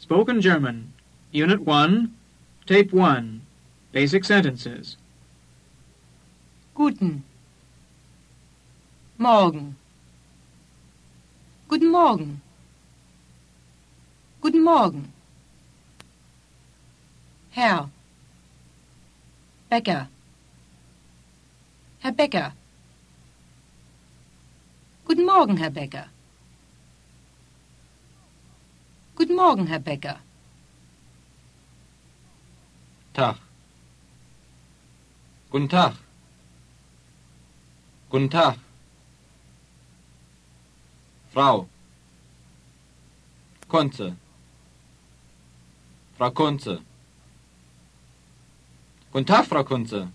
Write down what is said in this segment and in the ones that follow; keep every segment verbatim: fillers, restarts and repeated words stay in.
Spoken German, Unit one, Tape one, Basic Sentences. Guten. Morgen. Guten Morgen. Guten Morgen. Herr. Bäcker. Herr Bäcker. Guten Morgen, Herr Bäcker. Guten Morgen, Herr Bäcker. Tag. Guten Tag. Guten Tag. Frau. Kunze. Frau Kunze. Guten Tag, Frau Kunze.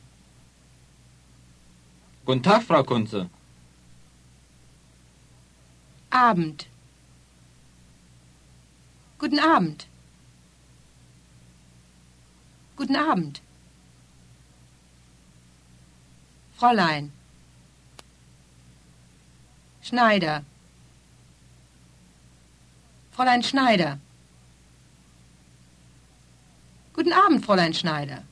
Guten Tag, Frau Kunze. Abend. Guten Abend. Guten Abend. Fräulein. Schneider. Fräulein Schneider. Guten Abend, Fräulein Schneider.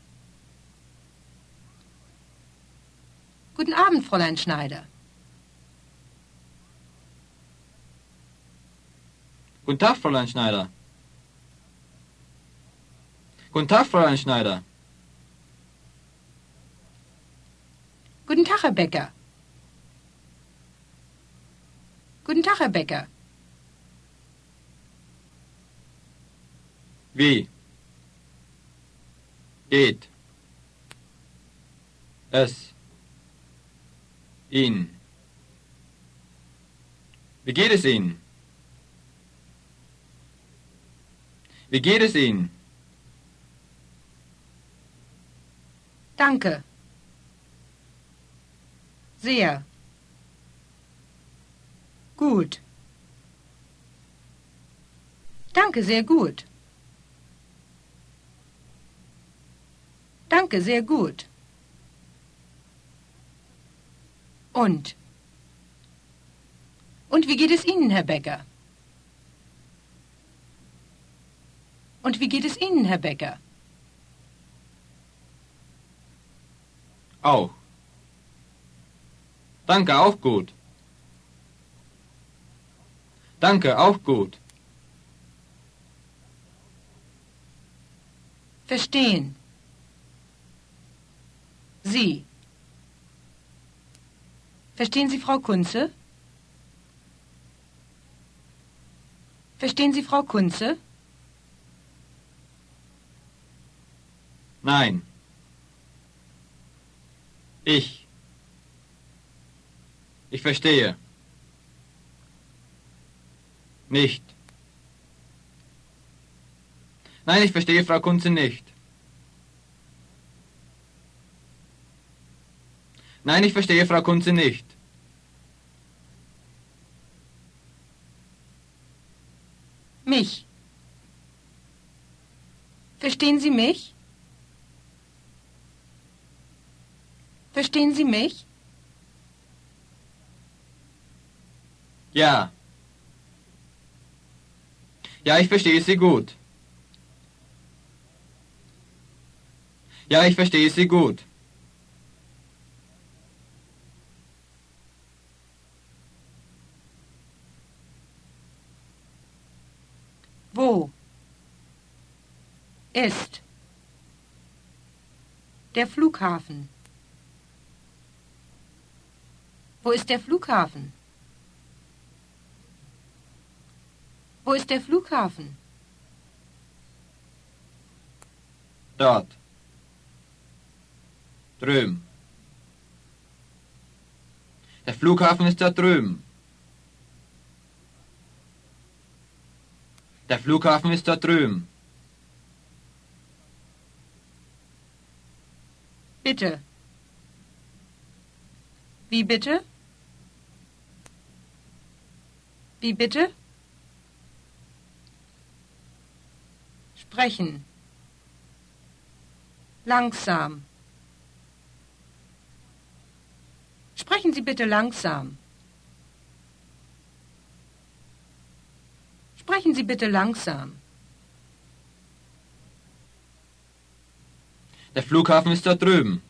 Guten Abend, Fräulein Schneider. Guten Tag, Fräulein Schneider. Guten Tag, Fräulein Schneider. Guten Tag, Herr Bäcker. Guten Tag, Herr Bäcker. Wie? Geht. Es. Ihnen. Wie geht es Ihnen? Wie geht es Ihnen? Danke. Sehr. Gut. Danke, sehr gut. Danke, sehr gut. Und? Und wie geht es Ihnen, Herr Bäcker? Und wie geht es Ihnen, Herr Bäcker? Auch. Danke, auch gut. Danke, auch gut. Verstehen. Sie. Verstehen Sie Frau Kunze? Verstehen Sie Frau Kunze? Nein. Ich. Ich verstehe. Nicht. Nein, ich verstehe Frau Kunze nicht. Nein, ich verstehe Frau Kunze nicht. Mich. Verstehen Sie mich? Verstehen Sie mich? Ja. Ja, ich verstehe Sie gut. Ja, ich verstehe Sie gut. Wo ist der Flughafen? Wo ist der Flughafen? Wo ist der Flughafen? Dort. Drüben. Der Flughafen ist da drüben. Der Flughafen ist da drüben. Bitte. Wie bitte? Wie bitte? Sprechen. Langsam. Sprechen Sie bitte langsam. Sprechen Sie bitte langsam. Der Flughafen ist dort drüben.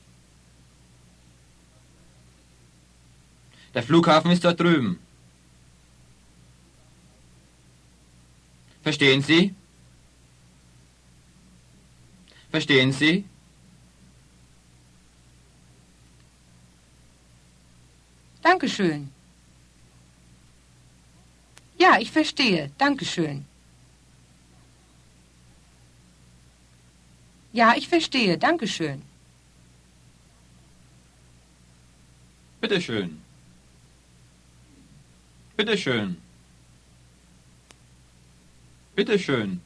Der Flughafen ist dort drüben. Verstehen Sie? Verstehen Sie? Dankeschön. Ja, ich verstehe. Dankeschön. Ja, ich verstehe. Dankeschön. Bitteschön. Bitteschön. Bitteschön.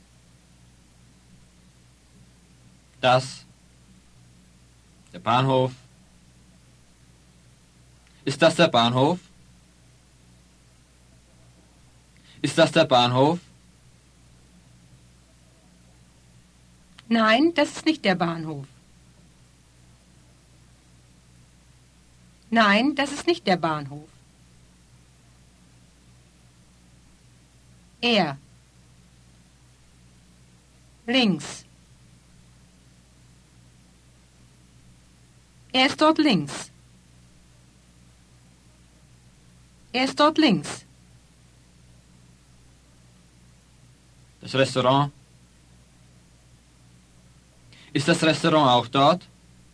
Das. Der Bahnhof. Ist das der Bahnhof? Ist das der Bahnhof? Nein, das ist nicht der Bahnhof. Nein, das ist nicht der Bahnhof. Er. Links. Er ist dort links. Er ist dort links. Das Restaurant. Ist das Restaurant auch dort?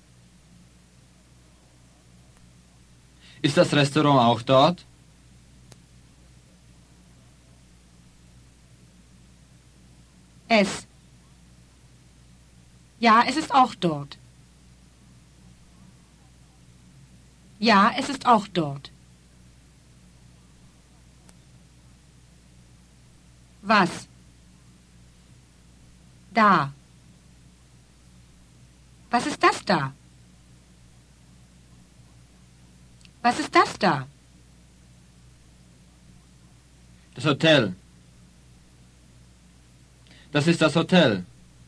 Ist das Restaurant auch dort? Es. Ja, es ist auch dort. Ja, es ist auch dort. Was? Da. Was ist das da? Was ist das da? Das Hotel. Das ist das Hotel.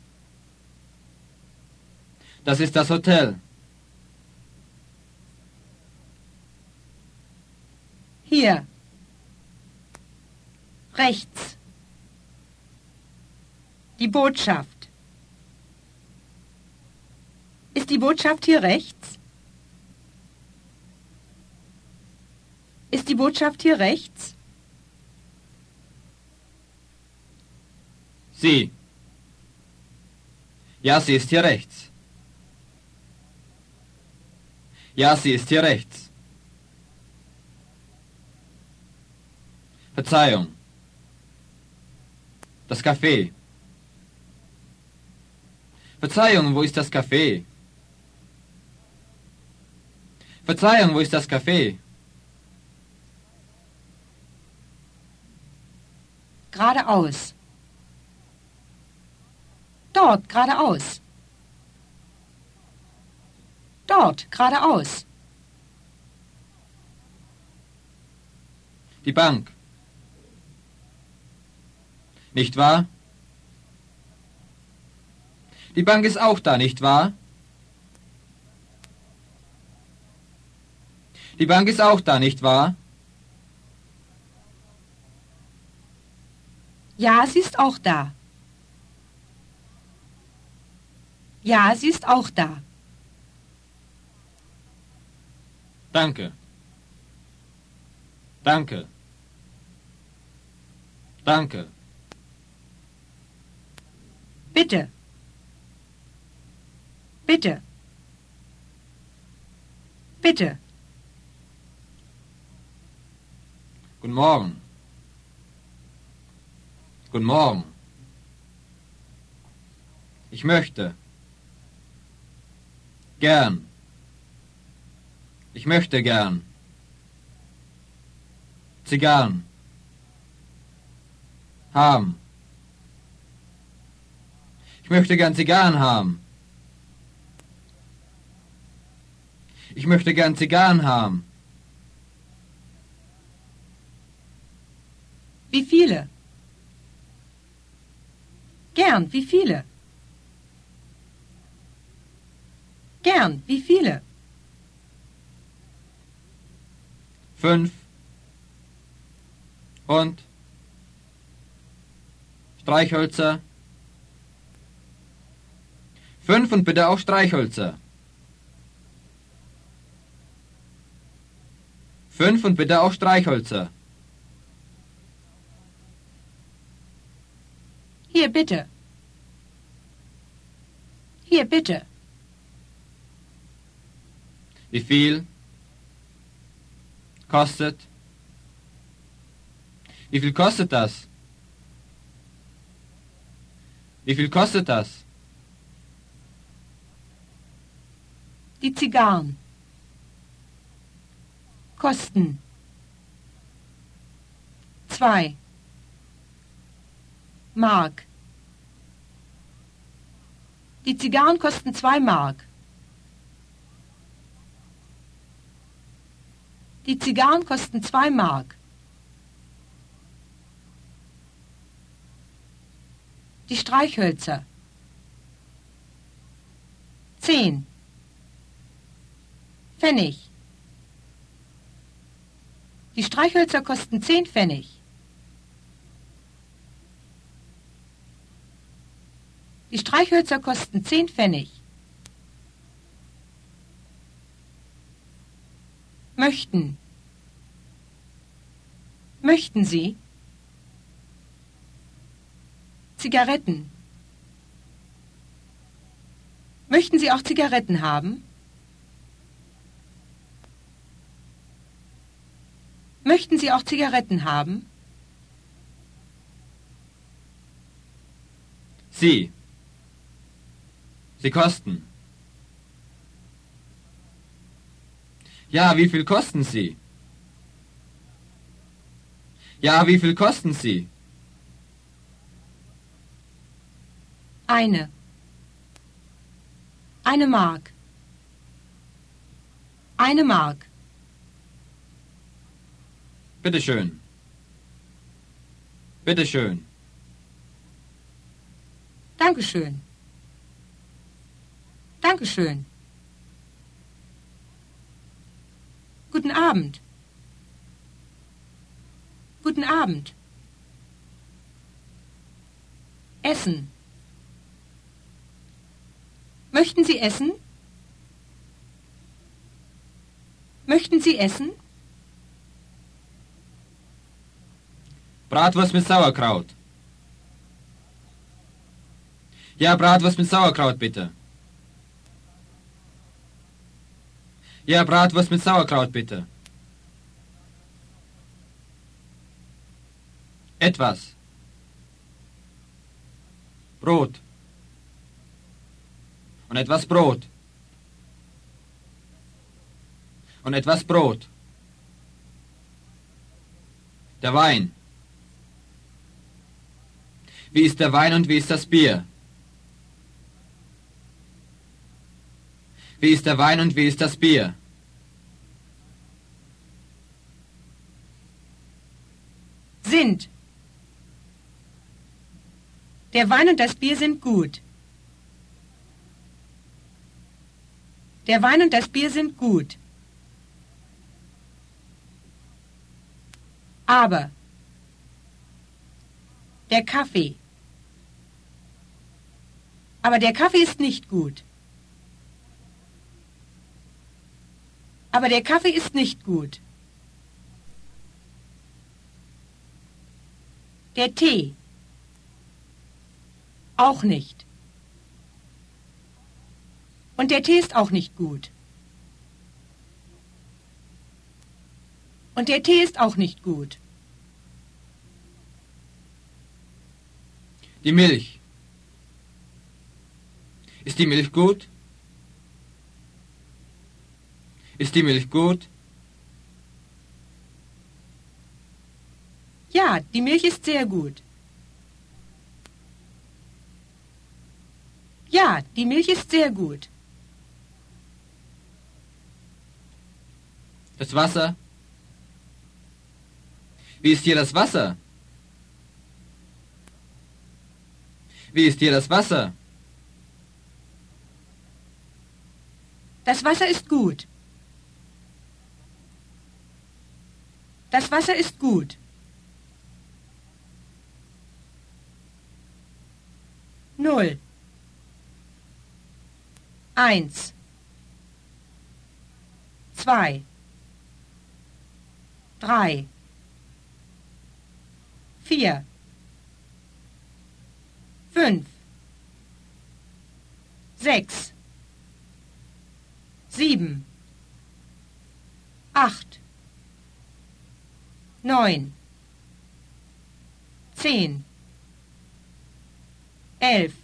Das ist das Hotel. Hier. Rechts. Die Botschaft. Ist die Botschaft hier rechts? Ist die Botschaft hier rechts? Sie. Ja, sie ist hier rechts. Ja, sie ist hier rechts. Verzeihung. Das Café. Verzeihung, wo ist das Café? Verzeihung, wo ist das Café? Geradeaus. Dort, geradeaus. Dort, geradeaus. Die Bank. Nicht wahr? Die Bank ist auch da, nicht wahr? Die Bank ist auch da, nicht wahr? Ja, sie ist auch da. Ja, sie ist auch da. Danke. Danke. Danke. Bitte. Bitte. Bitte. Guten Morgen. Guten Morgen. Ich möchte. Gern. Ich möchte gern. Zigarren. Haben. Ich möchte gern Zigarren haben. Ich möchte gern Zigarren haben. Wie viele? Gern, wie viele? Gern, wie viele? Fünf. Und Streichhölzer. Fünf und bitte auch Streichhölzer. Fünf und bitte auch Streichhölzer. Hier, bitte. Hier, bitte. Wie viel? Kostet? Wie viel kostet das? Wie viel kostet das? Die Zigarren. Kosten. Zwei. Mark. Die Zigarren kosten zwei Mark. Die Zigarren kosten zwei Mark. Die Streichhölzer. Zehn. Pfennig. Die Streichhölzer kosten zehn Pfennig. Die Streichhölzer kosten zehn Pfennig. Möchten. Möchten Sie? Zigaretten. Möchten Sie auch Zigaretten haben? Möchten Sie auch Zigaretten haben? Sie. Sie kosten. Ja, wie viel kosten sie? Ja, wie viel kosten sie? Eine. Eine Mark. Eine Mark. Bitte schön. Bitte schön. Dankeschön. Dankeschön. Guten Abend. Guten Abend. Essen. Möchten Sie essen? Möchten Sie essen? Bratwurst mit Sauerkraut. Ja, Bratwurst mit Sauerkraut, bitte. Ja, Bratwurst mit Sauerkraut, bitte. Etwas. Brot. Und etwas Brot. Und etwas Brot. Der Wein. Wie ist der Wein und wie ist das Bier? Wie ist der Wein und wie ist das Bier? Sind. Der Wein und das Bier sind gut. Der Wein und das Bier sind gut. Aber. Der Kaffee. Aber der Kaffee ist nicht gut. Aber der Kaffee ist nicht gut. Der Tee. Auch nicht. Und der Tee ist auch nicht gut. Und der Tee ist auch nicht gut. Die Milch. Ist die Milch gut? Ist die Milch gut? Ja, die Milch ist sehr gut. Ja, die Milch ist sehr gut. Das Wasser? Wie ist hier das Wasser? Wie ist hier das Wasser? Das Wasser ist gut. Das Wasser ist gut. Null. Eins. Zwei. Drei. Vier. Fünf. Sechs. Sieben. Acht. Neun. Zehn. Elf.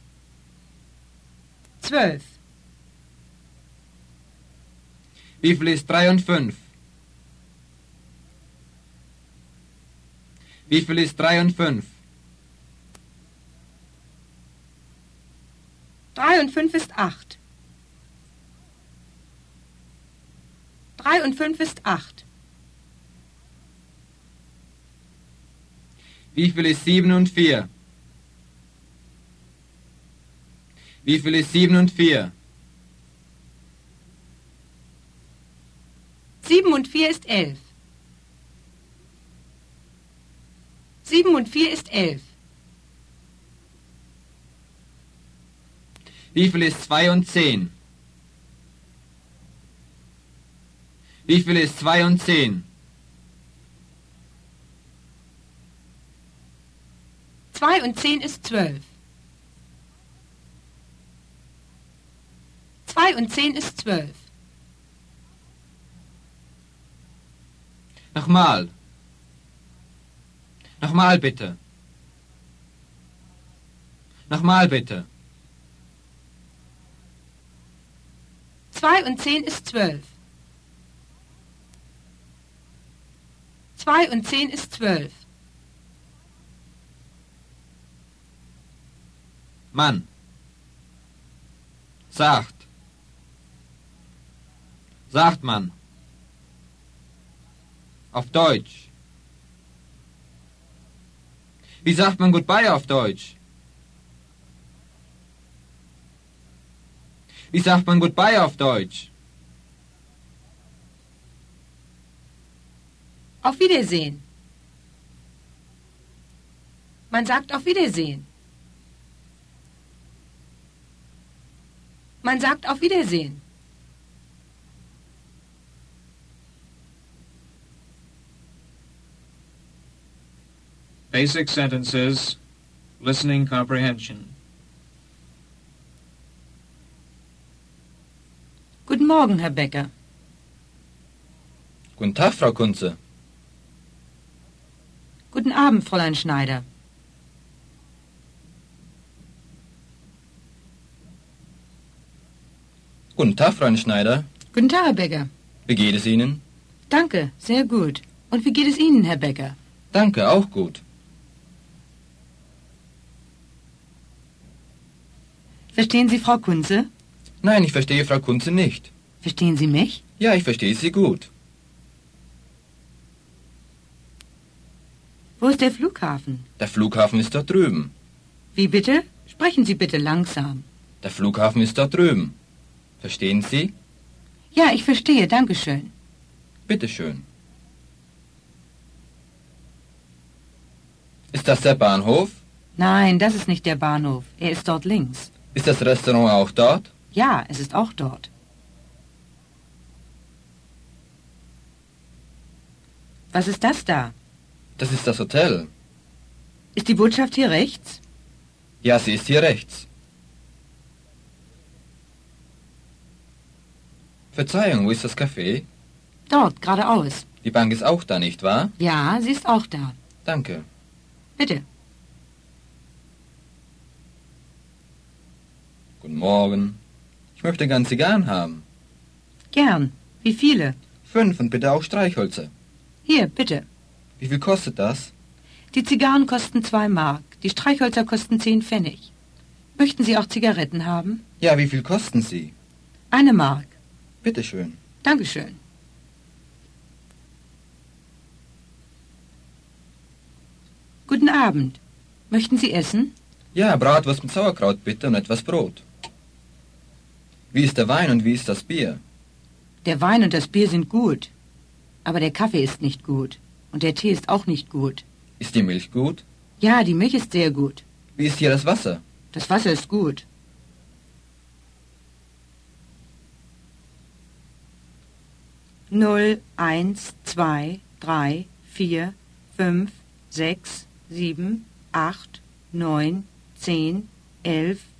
Zwölf. Wie viel ist drei und fünf? Wie viel ist drei und fünf? Drei und fünf ist acht. Drei und fünf ist acht. Wie viel ist sieben und vier? Wie viel ist sieben und vier? Sieben und vier ist elf. Sieben und vier ist elf. Wie viel ist zwei und zehn? Wie viel ist zwei und zehn? Zwei und zehn ist zwölf. Zwei und zehn ist zwölf. Nochmal. Nochmal bitte. Nochmal bitte. Zwei und zehn ist zwölf. Zwei und zehn ist zwölf. Mann. Sagt. Sagt man. Auf Deutsch. Wie sagt man Goodbye auf Deutsch? Wie sagt man Goodbye auf Deutsch? Auf Wiedersehen. Man sagt auf Wiedersehen. Man sagt auf Wiedersehen. Basic sentences, listening comprehension. Guten Morgen, Herr Becker. Guten Tag, Frau Kunze. Guten Abend, Fräulein Schneider. Guten Tag, Fräulein Schneider. Guten Tag, Herr Becker. Wie geht es Ihnen? Danke, sehr gut. Und wie geht es Ihnen, Herr Becker? Danke, auch gut. Verstehen Sie Frau Kunze? Nein, ich verstehe Frau Kunze nicht. Verstehen Sie mich? Ja, ich verstehe Sie gut. Wo ist der Flughafen? Der Flughafen ist dort drüben. Wie bitte? Sprechen Sie bitte langsam. Der Flughafen ist dort drüben. Verstehen Sie? Ja, ich verstehe, danke schön. Bitte schön. Ist das der Bahnhof? Nein, das ist nicht der Bahnhof. Er ist dort links. Ist das Restaurant auch dort? Ja, es ist auch dort. Was ist das da? Das ist das Hotel. Ist die Botschaft hier rechts? Ja, sie ist hier rechts. Verzeihung, wo ist das Café? Dort, geradeaus. Die Bank ist auch da, nicht wahr? Ja, sie ist auch da. Danke. Bitte. Guten Morgen. Ich möchte ganz Zigarren haben. Gern. Wie viele? Fünf und bitte auch Streichhölzer. Hier, bitte. Wie viel kostet das? Die Zigarren kosten zwei Mark. Die Streichhölzer kosten zehn Pfennig. Möchten Sie auch Zigaretten haben? Ja, wie viel kosten sie? Eine Mark. Bitte schön. Dankeschön. Guten Abend. Möchten Sie essen? Ja, Bratwurst mit Sauerkraut bitte und etwas Brot. Wie ist der Wein und wie ist das Bier? Der Wein und das Bier sind gut. Aber der Kaffee ist nicht gut. Und der Tee ist auch nicht gut. Ist die Milch gut? Ja, die Milch ist sehr gut. Wie ist hier das Wasser? Das Wasser ist gut. null, eins, zwei, drei, vier, fünf, sechs, sieben, acht, neun, zehn, elf,